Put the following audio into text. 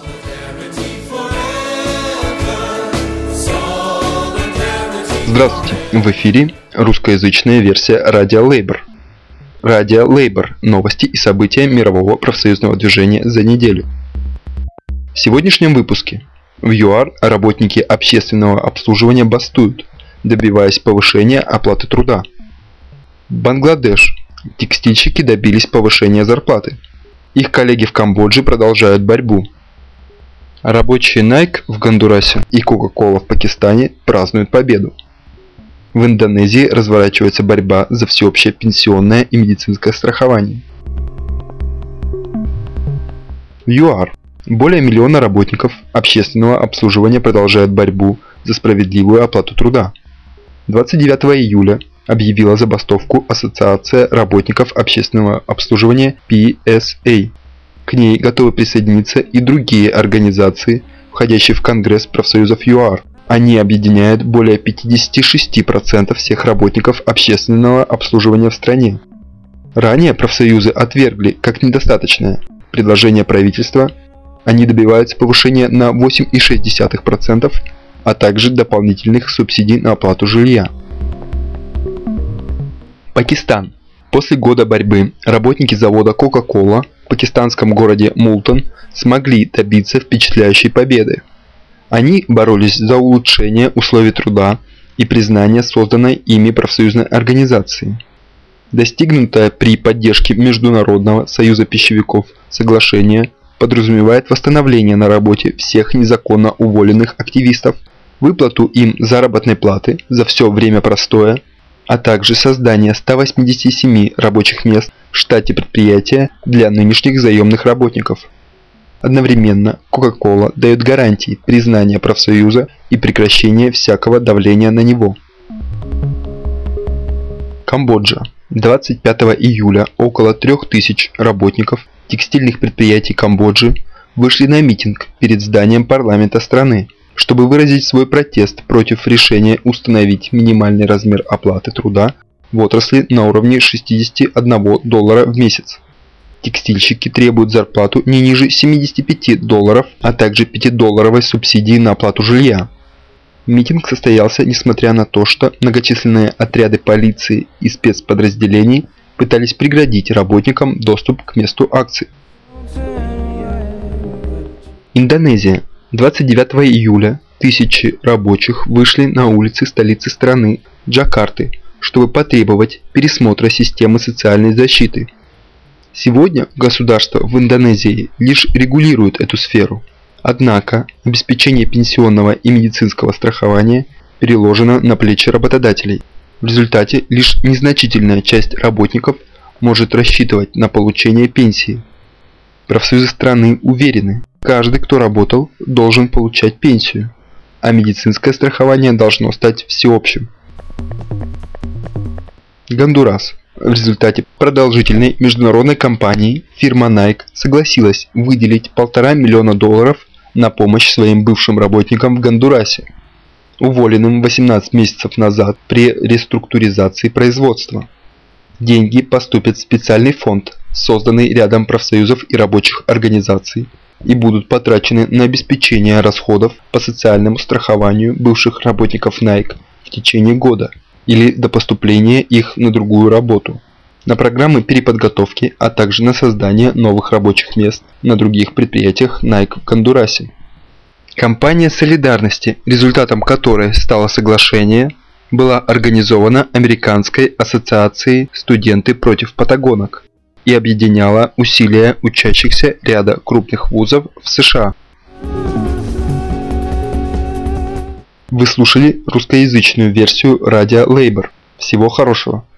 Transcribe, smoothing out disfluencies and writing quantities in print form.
Здравствуйте! В эфире русскоязычная версия Радио Лейбор. Радио Лейбор. Новости и события мирового профсоюзного движения за неделю. В сегодняшнем выпуске. В ЮАР работники общественного обслуживания бастуют, добиваясь повышения оплаты труда. Бангладеш. Текстильщики добились повышения зарплаты. Их коллеги в Камбодже продолжают борьбу. Рабочие Nike в Гондурасе и Coca-Cola в Пакистане празднуют победу. В Индонезии разворачивается борьба за всеобщее пенсионное и медицинское страхование. В ЮАР более миллиона работников общественного обслуживания продолжают борьбу за справедливую оплату труда. 29 июля объявила забастовку Ассоциация работников общественного обслуживания PSA. К ней готовы присоединиться и другие организации, входящие в Конгресс профсоюзов ЮАР. Они объединяют более 56% всех работников общественного обслуживания в стране. Ранее профсоюзы отвергли как недостаточное предложение правительства. Они добиваются повышения на 8,6%, а также дополнительных субсидий на оплату жилья. Пакистан. После года борьбы работники завода Coca-Cola в пакистанском городе Мултан смогли добиться впечатляющей победы. Они боролись за улучшение условий труда и признание созданной ими профсоюзной организации. Достигнутое при поддержке Международного союза пищевиков соглашение подразумевает восстановление на работе всех незаконно уволенных активистов, выплату им заработной платы за все время простоя, а также создание 187 рабочих мест в штате предприятия для нынешних заемных работников. Одновременно Coca-Cola дает гарантии признания профсоюза и прекращения всякого давления на него. Камбоджа. 25 июля около 3000 работников текстильных предприятий Камбоджи вышли на митинг перед зданием парламента страны, чтобы выразить свой протест против решения установить минимальный размер оплаты труда в отрасли на уровне $61 в месяц. Текстильщики требуют зарплату не ниже $75, а также $5 субсидии на оплату жилья. Митинг состоялся несмотря на то, что многочисленные отряды полиции и спецподразделений пытались преградить работникам доступ к месту акций. Индонезия. 29 июля тысячи рабочих вышли на улицы столицы страны Джакарты, чтобы потребовать пересмотра системы социальной защиты. Сегодня государство в Индонезии лишь регулирует эту сферу, однако обеспечение пенсионного и медицинского страхования переложено на плечи работодателей. В результате лишь незначительная часть работников может рассчитывать на получение пенсии. Профсоюзы страны уверены, каждый, кто работал, должен получать пенсию, а медицинское страхование должно стать всеобщим. Гондурас. В результате продолжительной международной кампании фирма Nike согласилась выделить $1,5 миллиона на помощь своим бывшим работникам в Гондурасе, уволенным 18 месяцев назад при реструктуризации производства. Деньги поступят в специальный фонд, созданный рядом профсоюзов и рабочих организаций, и будут потрачены на обеспечение расходов по социальному страхованию бывших работников Nike в течение года или до поступления их на другую работу, на программы переподготовки, а также на создание новых рабочих мест на других предприятиях Nike в Гондурасе. Кампания солидарности, результатом которой стало соглашение, была организована Американской ассоциацией «Студенты против патагонок» и объединяла усилия учащихся ряда крупных вузов в США. Вы слушали русскоязычную версию Радио Лейбор. Всего хорошего!